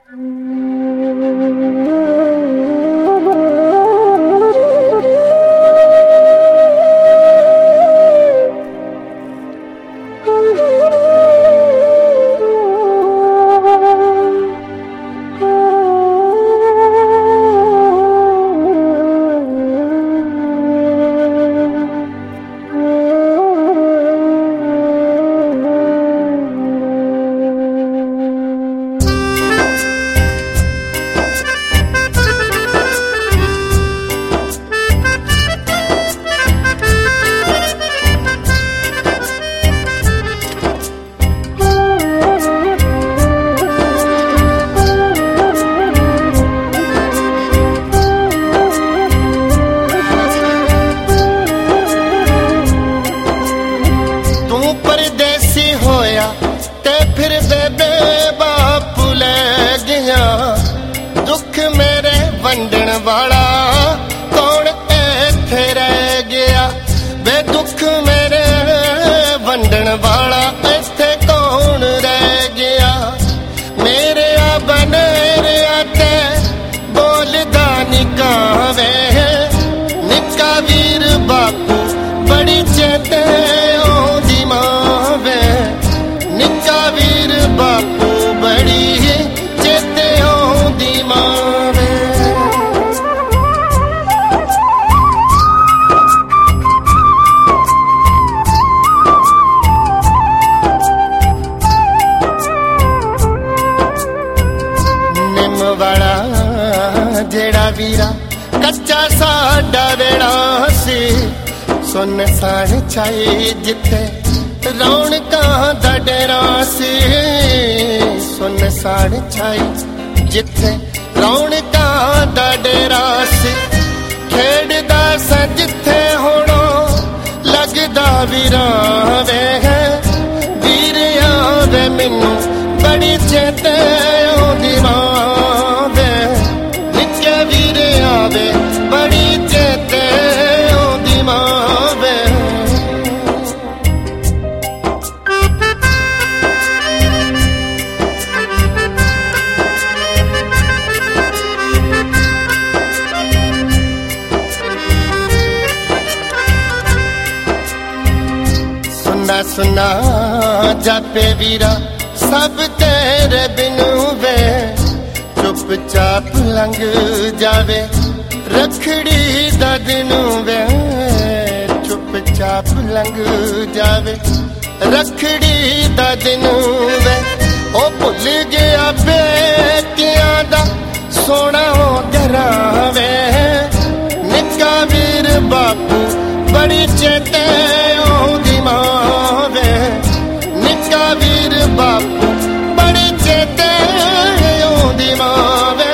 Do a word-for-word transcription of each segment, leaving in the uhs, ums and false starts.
ਵੰਡਣ ਵਾਲਾ ਕੌਣ ਇੱਥੇ ਰਹਿ ਗਿਆ ਵੇ ਦੁੱਖ ਮੇਰੇ ਵੰਡਣ ਵਾਲਾ ਇੱਥੇ ਕੌਣ ਰਹਿ ਗਿਆ ਮੇਰੇ ਆ ਬਨੇਰਿਆ ਤੇ ਬੋਲਦਾ ਨਿੱਕਾ ਵੇ ਨਿੱਕਾ ਵੀਰ ਬਾਪੂ ਬੜੀ ਚੇਤੇ ਆਉਂਦੀ ਮਾਂ ਵੇ ਨਿੱਕਾ ਵੀਰ ਬਾਪੂ ਬੜੀ ਚੇਤੇ ਆਉਂਦੀ ਮਾਂ ਜਿਹੜਾ ਵੀਰਾ ਕੱਚਾ ਸਾਡਾ ਵੇੜਾ ਸੀ ਸੁੰਨ ਸਾਣ ਛਾਈ ਜਿੱਥੇ ਰੌਣਕਾਂ ਦਾ ਡੇਰਾ ਸੀ ਸੁੰਨ ਸਾਣ ਛਾਈ ਜਿੱਥੇ ਰੌਣਕਾਂ ਦਾ ਡੇਰਾ ਸੀ ਖੇਡਦਾ ਸਾਂ ਜਿੱਥੇ ਹੋਣੋਂ ਲੱਗਦਾ ਵੀਰਾ ਵੇ ਵੀਰ ਆਵੇ ਮੈਨੂੰ ਬੜੀ ਚੇਤੇ ਆਉਂਦੀ ਮਾਂ ਵੇ ਬੜੀ ਚੇਤੇ ਆਉਂਦੀ ਮਾਂ ਵੇ ਸੁਨਾ ਸੁਨਾ ਜਾਪੇ ਵੀਰਾ ਸਭ ਤੇਰੇ ਬਿਨੂ ਵੇ ਚੁੱਪ ਚਾਪ ਲੰਘ ਜਾਵੇ ਰੱਖੜੀ ਦਾ ਦਿਨ ਵੇ ਚੁੱਪ ਚਾਪ ਲੰਘ ਜਾਵੇ ਰੱਖੜੀ ਦਾ ਦਿਨ ਵੇ ਉਹ ਭੁੱਲ ਗਿਆ ਬੇਟਿਆਂ ਦਾ ਸੋਹਣਾ ਘਰਾਂ ਵੇ ਨਿੱਕਾ ਵੀਰ ਬਾਪੂ ਬੜੀ ਚੇਤੇ ਆਉਂਦੀ ਮਾਂ ਵੇ ਨਿੱਕਾ ਵੀਰ ਬਾਪੂ ਬੜੀ ਚੇਤੇ ਆਉਂਦੀ ਮਾਂ ਵੇ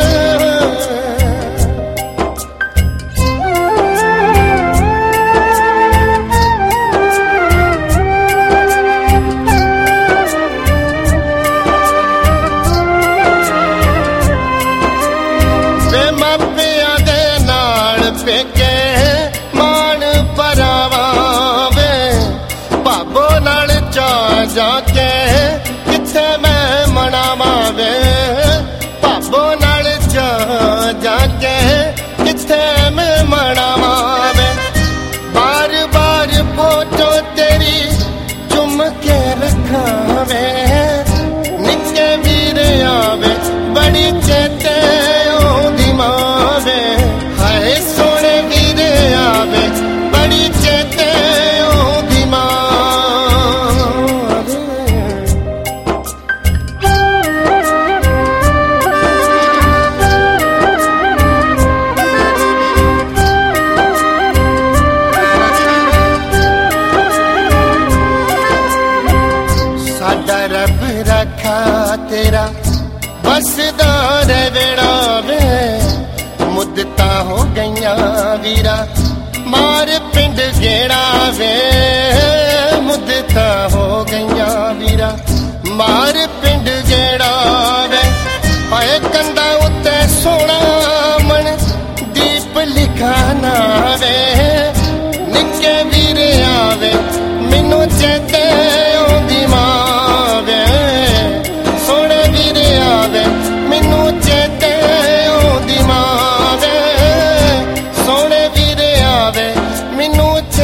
ਮਾਪਿਆਂ ਦੇ ਨਾਲ ਪੇਕੇ ਮਾਣ ਪਰਾਵਾਂ ਵੇ ਭਾਬੋ ਨਾਲ ਚਾ ਜਾ ਕੇ ਕਿੱਥੇ ਮੈਂ ਮਨਾਵਾਂ ਵੇ ਭਾਬੋ ਨਾਲ ਚਾ ਜਾ ਕੇ ਕਿੱਥੇ ਮੈਂ ਮਨਾਵਾਂ ਵੇ ਬਾਰ ਬਾਰ ਫੋਟੋ ਤੇਰੀ ਚੁੰਮ ਕੇ ਰੱਖਾਂ ਵੇ ਨਿੱਕੇ ਵੀਰ ਆਵੇ ਬੜੀ ਚੇਤੇ ਹਾਏ ਸੋਹਣੇ ਵੀਰ ਆਵੇ ਬੜੀ ਚੇਤੇ ਆਉਂਦੀ ਮਾਂ ਸਾਡਾ ਰੱਬ ਰੱਖਾ ਤੇਰਾ ਬਸਦਾ ਰਵੇੜਾ ਵੇ ਮੁੱਦਤਾਂ ਹੋ ਗਈਆਂ ਵੀਰਾ ਮਾਰ ਪਿੰਡ ਗੇੜਾ ਵੇ ਮੁੱਦਤਾਂ ਹੋ ਗਈਆਂ ਵੀਰਾ ਮਾਰ ਪਿੰਡ ਗੇੜਾ ਵੇ ਹਾਏ ਕੰਧਾਂ ਉੱਤੇ ਸੋਹਣਾ ਮਨ ਦੀਪ ਲਿਖਾਣਾ ਵੇ ਨਿੱਕੇ ਵੀਰ ਆਵੇ ਮੈਨੂੰ ਚੇਤੇ ਆਉਂਦੀ ਮਾਂ ਵੇ ਸੋਹਣੇ ਵੀਰ ਆਵੇ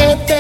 ਤੇ